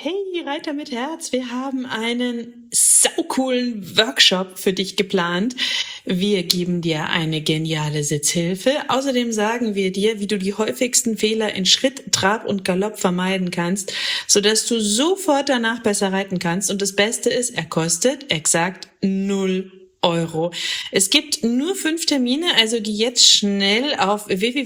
Hey Reiter mit Herz, wir haben einen saucoolen Workshop für dich geplant. Wir geben dir eine geniale Sitzhilfe. Außerdem sagen wir dir, wie du die häufigsten Fehler in Schritt, Trab und Galopp vermeiden kannst, sodass du sofort danach besser reiten kannst. Und das Beste ist, er kostet exakt 0 Euro. Es gibt nur 5 Termine, also geh jetzt schnell auf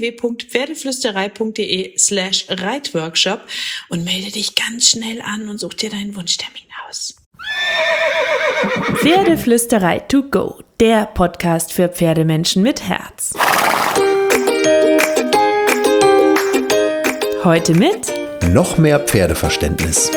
www.pferdeflüsterei.de/Reitworkshop und melde dich ganz schnell an und such dir deinen Wunschtermin aus. Pferdeflüsterei to go, der Podcast für Pferdemenschen mit Herz. Heute mit noch mehr Pferdeverständnis.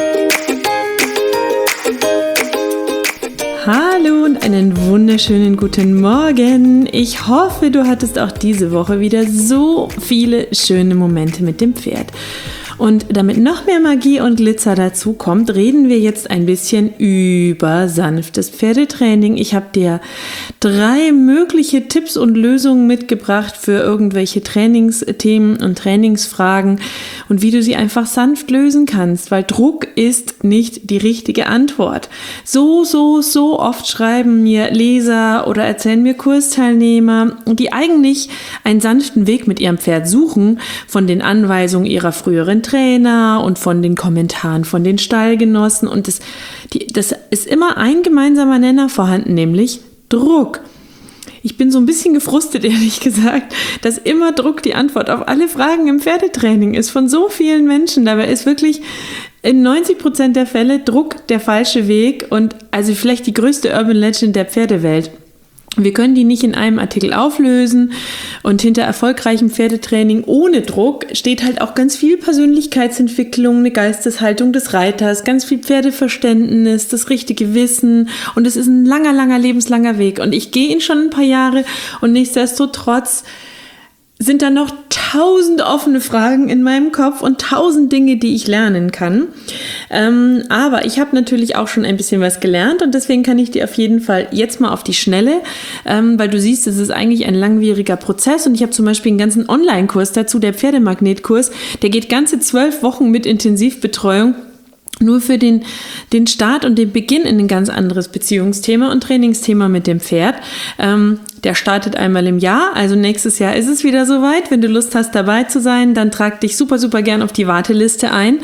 Hallo und einen wunderschönen guten Morgen. Ich hoffe, du hattest auch diese Woche wieder so viele schöne Momente mit dem Pferd. Und damit noch mehr Magie und Glitzer dazu kommt, reden wir jetzt ein bisschen über sanftes Pferdetraining. Ich habe dir 3 mögliche Tipps und Lösungen mitgebracht für irgendwelche Trainingsthemen und Trainingsfragen und wie du sie einfach sanft lösen kannst, weil Druck ist nicht die richtige Antwort. So oft schreiben mir Leser oder erzählen mir Kursteilnehmer, die eigentlich einen sanften Weg mit ihrem Pferd suchen, von den Anweisungen ihrer früheren Trainer und von den Kommentaren von den Stallgenossen, und das ist immer ein gemeinsamer Nenner vorhanden, nämlich Druck. Ich bin so ein bisschen gefrustet, ehrlich gesagt, dass immer Druck die Antwort auf alle Fragen im Pferdetraining ist, von so vielen Menschen. Dabei ist wirklich in 90% der Fälle Druck der falsche Weg und also vielleicht die größte Urban Legend der Pferdewelt. Wir können die nicht in einem Artikel auflösen, und hinter erfolgreichem Pferdetraining ohne Druck steht halt auch ganz viel Persönlichkeitsentwicklung, eine Geisteshaltung des Reiters, ganz viel Pferdeverständnis, das richtige Wissen, und es ist ein langer, lebenslanger Weg, und ich gehe ihn schon ein paar Jahre, und nichtsdestotrotz sind da noch 1000 offene Fragen in meinem Kopf und 1000 Dinge, die ich lernen kann. Aber ich habe natürlich auch schon ein bisschen was gelernt, und deswegen kann ich dir auf jeden Fall jetzt mal auf die Schnelle, weil du siehst, es ist eigentlich ein langwieriger Prozess, und ich habe zum Beispiel einen ganzen Online-Kurs dazu, der Pferdemagnet-Kurs, der geht ganze 12 Wochen mit Intensivbetreuung. Nur für den Start und den Beginn in ein ganz anderes Beziehungsthema und Trainingsthema mit dem Pferd. Der startet einmal im Jahr, also nächstes Jahr ist es wieder soweit. Wenn du Lust hast, dabei zu sein, dann trag dich super gern auf die Warteliste ein.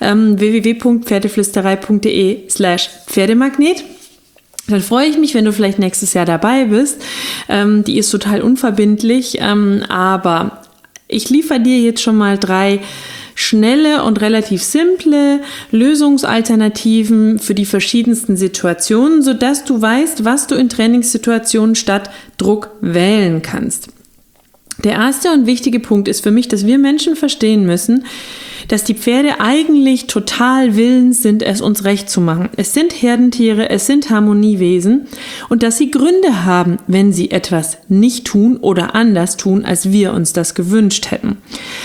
www.pferdeflüsterei.de/Pferdemagnet. Dann freue ich mich, wenn du vielleicht nächstes Jahr dabei bist. Die ist total unverbindlich, aber ich liefere dir jetzt schon mal 3 schnelle und relativ simple Lösungsalternativen für die verschiedensten Situationen, sodass du weißt, was du in Trainingssituationen statt Druck wählen kannst. Der erste und wichtige Punkt ist für mich, dass wir Menschen verstehen müssen, dass die Pferde eigentlich total willens sind, es uns recht zu machen. Es sind Herdentiere, es sind Harmoniewesen, und dass sie Gründe haben, wenn sie etwas nicht tun oder anders tun, als wir uns das gewünscht hätten.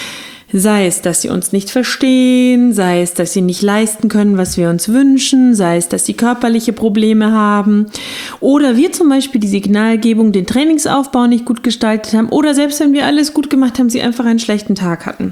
Sei es, dass sie uns nicht verstehen, sei es, dass sie nicht leisten können, was wir uns wünschen, sei es, dass sie körperliche Probleme haben oder wir zum Beispiel die Signalgebung, den Trainingsaufbau nicht gut gestaltet haben, oder selbst wenn wir alles gut gemacht haben, sie einfach einen schlechten Tag hatten.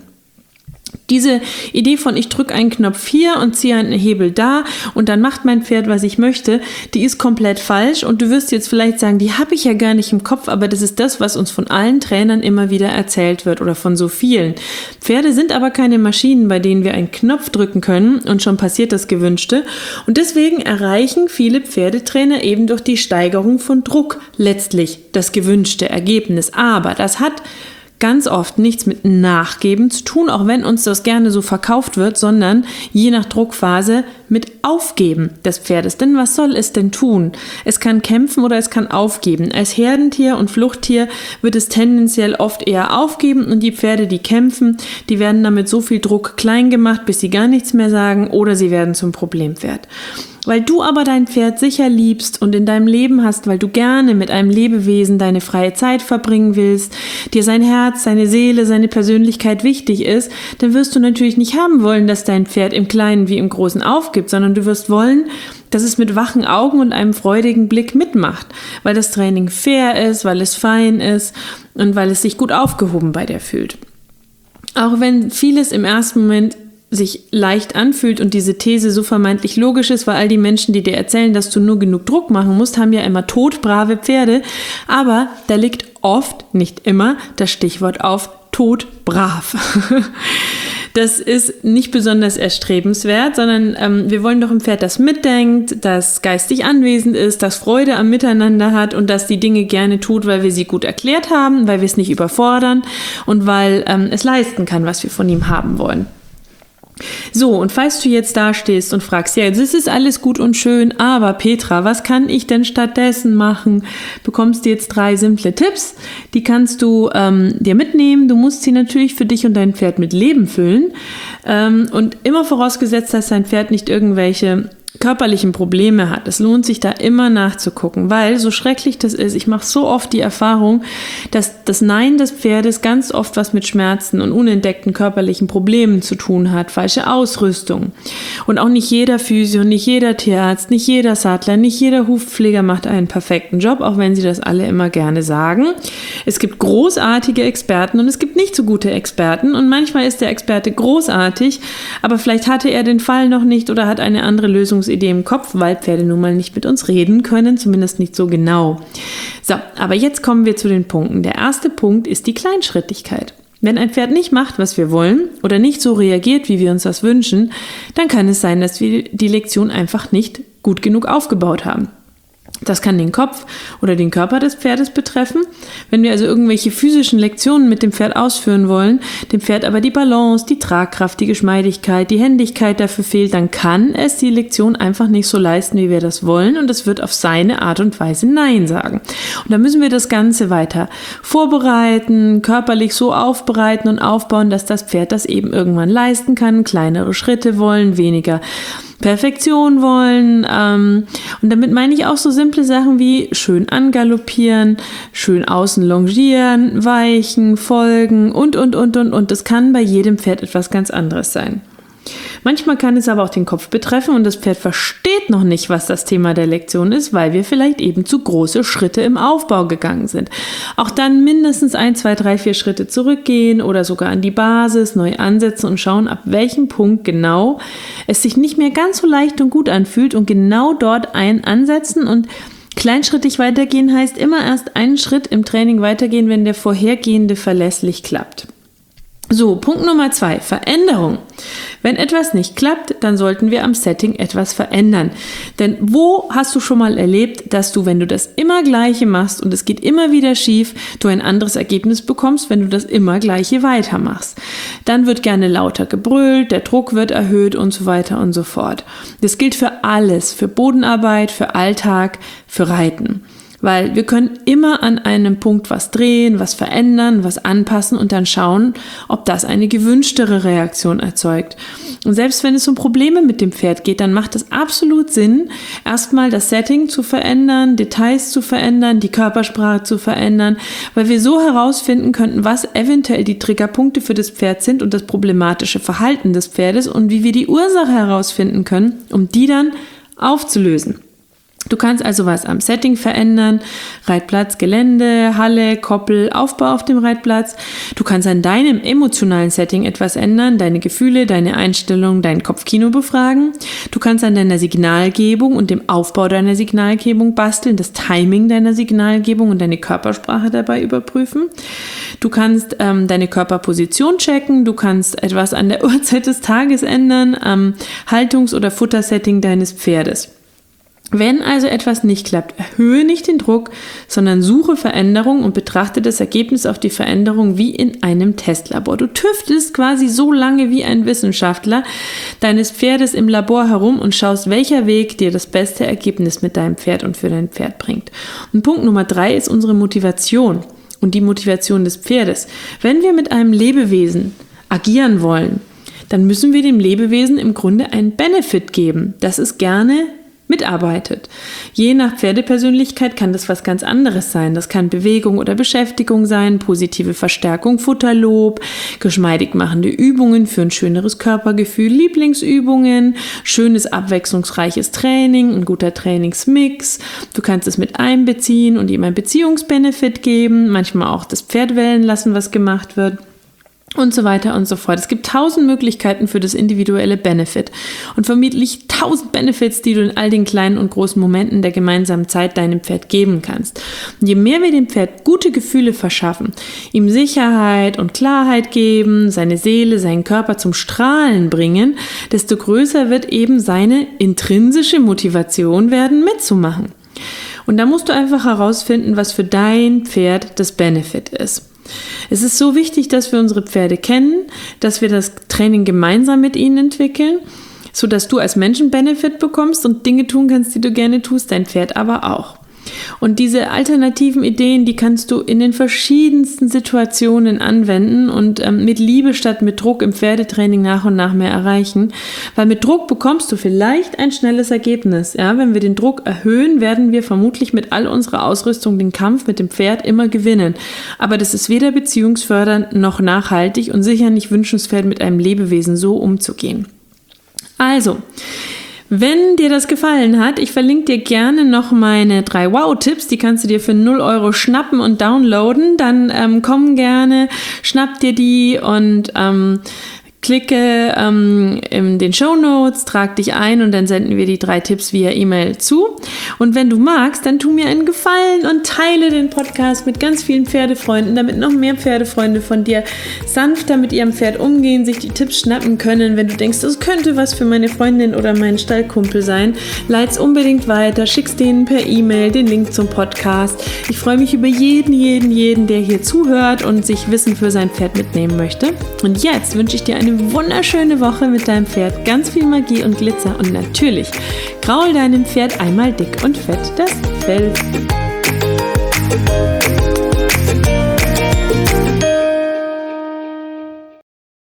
Diese Idee von ich drücke einen Knopf hier und ziehe einen Hebel da und dann macht mein Pferd, was ich möchte, die ist komplett falsch, und du wirst jetzt vielleicht sagen, die habe ich ja gar nicht im Kopf, aber das ist das, was uns von allen Trainern immer wieder erzählt wird oder von so vielen. Pferde sind aber keine Maschinen, bei denen wir einen Knopf drücken können und schon passiert das Gewünschte, und deswegen erreichen viele Pferdetrainer eben durch die Steigerung von Druck letztlich das gewünschte Ergebnis, aber das hat ganz oft nichts mit Nachgeben zu tun, auch wenn uns das gerne so verkauft wird, sondern je nach Druckphase mit Aufgeben des Pferdes. Denn was soll es denn tun? Es kann kämpfen oder es kann aufgeben. Als Herdentier und Fluchttier wird es tendenziell oft eher aufgeben, und die Pferde, die kämpfen, die werden damit so viel Druck klein gemacht, bis sie gar nichts mehr sagen, oder sie werden zum Problempferd. Weil du aber dein Pferd sicher liebst und in deinem Leben hast, weil du gerne mit einem Lebewesen deine freie Zeit verbringen willst, dir sein Herz, seine Seele, seine Persönlichkeit wichtig ist, dann wirst du natürlich nicht haben wollen, dass dein Pferd im Kleinen wie im Großen aufgibt, sondern du wirst wollen, dass es mit wachen Augen und einem freudigen Blick mitmacht, weil das Training fair ist, weil es fein ist und weil es sich gut aufgehoben bei dir fühlt. Auch wenn vieles im ersten Moment sich leicht anfühlt und diese These so vermeintlich logisch ist, weil all die Menschen, die dir erzählen, dass du nur genug Druck machen musst, haben ja immer todbrave Pferde. Aber da liegt oft, nicht immer, das Stichwort auf todbrav. Das ist nicht besonders erstrebenswert, sondern wir wollen doch ein Pferd, das mitdenkt, das geistig anwesend ist, das Freude am Miteinander hat und das die Dinge gerne tut, weil wir sie gut erklärt haben, weil wir es nicht überfordern und weil es leisten kann, was wir von ihm haben wollen. So, und falls du jetzt da stehst und fragst, ja, das ist alles gut und schön, aber Petra, was kann ich denn stattdessen machen? Bekommst du jetzt 3 simple Tipps, die kannst du dir mitnehmen. Du musst sie natürlich für dich und dein Pferd mit Leben füllen und immer vorausgesetzt, dass dein Pferd nicht irgendwelche körperlichen Probleme hat. Es lohnt sich da immer nachzugucken, weil so schrecklich das ist, ich mache so oft die Erfahrung, dass das Nein des Pferdes ganz oft was mit Schmerzen und unentdeckten körperlichen Problemen zu tun hat, falsche Ausrüstung. Und auch nicht jeder Physio, nicht jeder Tierarzt, nicht jeder Sattler, nicht jeder Hufpfleger macht einen perfekten Job, auch wenn sie das alle immer gerne sagen. Es gibt großartige Experten und es gibt nicht so gute Experten und manchmal ist der Experte großartig, aber vielleicht hatte er den Fall noch nicht oder hat eine andere Lösungsidee im Kopf, weil Pferde nun mal nicht mit uns reden können, zumindest nicht so genau. So, aber jetzt kommen wir zu den Punkten. Der erste Punkt ist die Kleinschrittigkeit. Wenn ein Pferd nicht macht, was wir wollen oder nicht so reagiert, wie wir uns das wünschen, dann kann es sein, dass wir die Lektion einfach nicht gut genug aufgebaut haben. Das kann den Kopf oder den Körper des Pferdes betreffen. Wenn wir also irgendwelche physischen Lektionen mit dem Pferd ausführen wollen, dem Pferd aber die Balance, die Tragkraft, die Geschmeidigkeit, die Händigkeit dafür fehlt, dann kann es die Lektion einfach nicht so leisten, wie wir das wollen und es wird auf seine Art und Weise Nein sagen. Und da müssen wir das Ganze weiter vorbereiten, körperlich so aufbereiten und aufbauen, dass das Pferd das eben irgendwann leisten kann, kleinere Schritte wollen, weniger Perfektion wollen und damit meine ich auch so simple Sachen wie schön angaloppieren, schön außen longieren, weichen, folgen und. Das kann bei jedem Pferd etwas ganz anderes sein. Manchmal kann es aber auch den Kopf betreffen und das Pferd versteht noch nicht, was das Thema der Lektion ist, weil wir vielleicht eben zu große Schritte im Aufbau gegangen sind. Auch dann mindestens 1, 2, 3, 4 Schritte zurückgehen oder sogar an die Basis neu ansetzen und schauen, ab welchem Punkt genau es sich nicht mehr ganz so leicht und gut anfühlt und genau dort ansetzen und kleinschrittig weitergehen heißt immer erst einen Schritt im Training weitergehen, wenn der vorhergehende verlässlich klappt. So, Punkt Nummer 2, Veränderung. Wenn etwas nicht klappt, dann sollten wir am Setting etwas verändern. Denn wo hast du schon mal erlebt, dass du, wenn du das immer Gleiche machst und es geht immer wieder schief, du ein anderes Ergebnis bekommst, wenn du das immer Gleiche weitermachst? Dann wird gerne lauter gebrüllt, der Druck wird erhöht und so weiter und so fort. Das gilt für alles, für Bodenarbeit, für Alltag, für Reiten. Weil wir können immer an einem Punkt was drehen, was verändern, was anpassen und dann schauen, ob das eine gewünschtere Reaktion erzeugt. Und selbst wenn es um Probleme mit dem Pferd geht, dann macht es absolut Sinn, erstmal das Setting zu verändern, Details zu verändern, die Körpersprache zu verändern, weil wir so herausfinden könnten, was eventuell die Triggerpunkte für das Pferd sind und das problematische Verhalten des Pferdes und wie wir die Ursache herausfinden können, um die dann aufzulösen. Du kannst also was am Setting verändern, Reitplatz, Gelände, Halle, Koppel, Aufbau auf dem Reitplatz. Du kannst an deinem emotionalen Setting etwas ändern, deine Gefühle, deine Einstellung, dein Kopfkino befragen. Du kannst an deiner Signalgebung und dem Aufbau deiner Signalgebung basteln, das Timing deiner Signalgebung und deine Körpersprache dabei überprüfen. Du kannst deine Körperposition checken, du kannst etwas an der Uhrzeit des Tages ändern, am Haltungs- oder Futtersetting deines Pferdes. Wenn also etwas nicht klappt, erhöhe nicht den Druck, sondern suche Veränderung und betrachte das Ergebnis auf die Veränderung wie in einem Testlabor. Du tüftelst quasi so lange wie ein Wissenschaftler deines Pferdes im Labor herum und schaust, welcher Weg dir das beste Ergebnis mit deinem Pferd und für dein Pferd bringt. Und Punkt Nummer 3 ist unsere Motivation und die Motivation des Pferdes. Wenn wir mit einem Lebewesen agieren wollen, dann müssen wir dem Lebewesen im Grunde einen Benefit geben, dass es gerne mitarbeitet. Je nach Pferdepersönlichkeit kann das was ganz anderes sein. Das kann Bewegung oder Beschäftigung sein, positive Verstärkung, Futterlob, geschmeidig machende Übungen für ein schöneres Körpergefühl, Lieblingsübungen, schönes, abwechslungsreiches Training, ein guter Trainingsmix. Du kannst es mit einbeziehen und ihm ein Beziehungsbenefit geben, manchmal auch das Pferd wählen lassen, was gemacht wird. und so weiter und so fort. Es gibt 1000 Möglichkeiten für das individuelle Benefit und vermutlich 1000 Benefits, die du in all den kleinen und großen Momenten der gemeinsamen Zeit deinem Pferd geben kannst. Und je mehr wir dem Pferd gute Gefühle verschaffen, ihm Sicherheit und Klarheit geben, seine Seele, seinen Körper zum Strahlen bringen, desto größer wird eben seine intrinsische Motivation werden, mitzumachen. Und da musst du einfach herausfinden, was für dein Pferd das Benefit ist. Es ist so wichtig, dass wir unsere Pferde kennen, dass wir das Training gemeinsam mit ihnen entwickeln, sodass du als Mensch einen Benefit bekommst und Dinge tun kannst, die du gerne tust, dein Pferd aber auch. Und diese alternativen Ideen, die kannst du in den verschiedensten Situationen anwenden und mit Liebe statt mit Druck im Pferdetraining nach und nach mehr erreichen. Weil mit Druck bekommst du vielleicht ein schnelles Ergebnis. Ja? Wenn wir den Druck erhöhen, werden wir vermutlich mit all unserer Ausrüstung den Kampf mit dem Pferd immer gewinnen. Aber das ist weder beziehungsfördernd noch nachhaltig und sicher nicht wünschenswert, mit einem Lebewesen so umzugehen. Also, wenn dir das gefallen hat, ich verlinke dir gerne noch meine 3 Wow-Tipps, die kannst du dir für 0 € schnappen und downloaden, dann komm gerne, schnapp dir die und klicke in den Shownotes, trag dich ein und dann senden wir die 3 Tipps via E-Mail zu. Und wenn du magst, dann tu mir einen Gefallen und teile den Podcast mit ganz vielen Pferdefreunden, damit noch mehr Pferdefreunde von dir sanfter mit ihrem Pferd umgehen, sich die Tipps schnappen können. Wenn du denkst, das könnte was für meine Freundin oder meinen Stallkumpel sein, leit's unbedingt weiter, schick's denen per E-Mail den Link zum Podcast. Ich freue mich über jeden, der hier zuhört und sich Wissen für sein Pferd mitnehmen möchte. Und jetzt wünsche ich dir eine wunderschöne Woche mit deinem Pferd, ganz viel Magie und Glitzer und natürlich graul deinem Pferd einmal dick und fett das Fell.